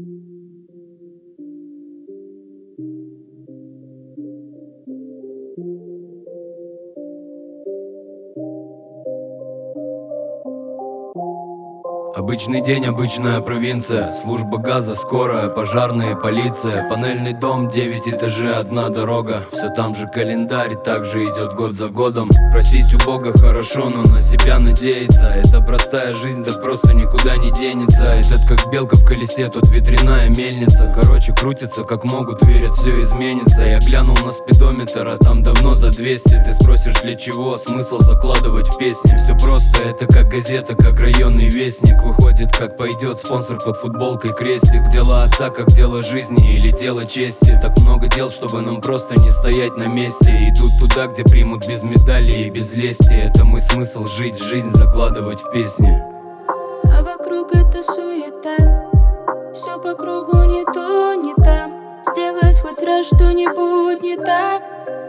Обычный день, обычная провинция. Служба газа, скорая, пожарные, полиция. Панельный дом, 9 этажей, одна дорога. Все там же календарь, так же идет год за годом. Просить у Бога хорошо, но на себя надеяться. Это простая жизнь, так просто никуда не денется. Этот как белка в колесе, тут ветряная мельница. Короче, крутится как могут, верят, все изменится. Я глянул на спидометр, а там давно за 200. Ты спросишь, для чего? Смысл закладывать в песни. Все просто, это как газета, как районный вестник. Выходит, как пойдет, спонсор под футболкой крестик. Дело отца, как дело жизни или дело чести. Так много дел, чтобы нам просто не стоять на месте. Идут туда, где примут без медали и без лести. Это мой смысл жить, жизнь закладывать в песни. А вокруг это суета, все по кругу не то, не там. Сделать хоть раз что-нибудь не так.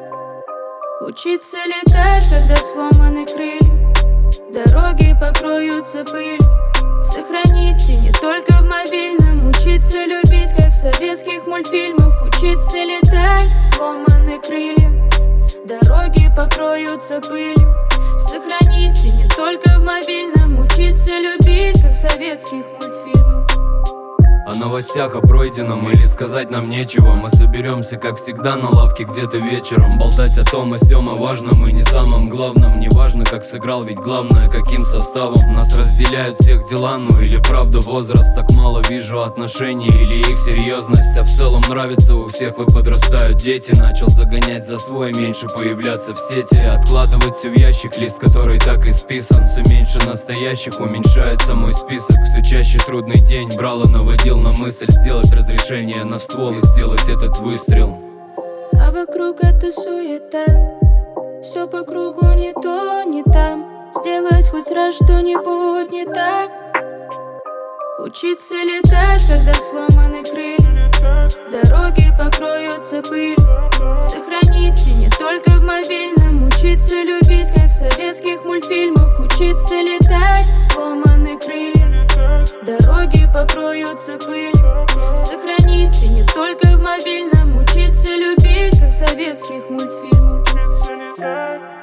Учиться летать, когда сломаны крылья. Дороги покроются пылью. Сохраните не только в мобильном. Учиться любить, как в советских мультфильмах. Учиться летать, сломаны крылья. Дороги покроются пылью. Сохраните не только в мобильном. Учиться любить, как в советских мультфильмах. О новостях, о пройденном или сказать нам нечего. Мы соберемся, как всегда, на лавке где-то вечером. Болтать о том, о сём, о важном и не самом главном. Не важно, как сыграл, ведь главное, каким составом. Нас разделяют всех дела, ну или правда возраст. Так мало вижу отношений или их серьезность. А в целом нравится у всех, вы подрастают дети. Начал загонять за свой, меньше появляться в сети. Откладывать все в ящик, лист, который так и списан. Все меньше настоящих, уменьшается мой список. Все чаще трудный день, брал и наводил на мысль сделать разрешение на ствол и сделать этот выстрел. А вокруг это суета, все по кругу не то, не там. Сделать хоть раз что-нибудь не так. Учиться летать, когда сломаны крылья. Дороги покроются пылью. Сохраните не только в мобильном. Учиться любить, как в советских мультфильмах. Учиться летать, сломаны крылья. Дороги покроются пылью. Сохраните не только в мобильном. Учиться любить, как в советских мультфильмах.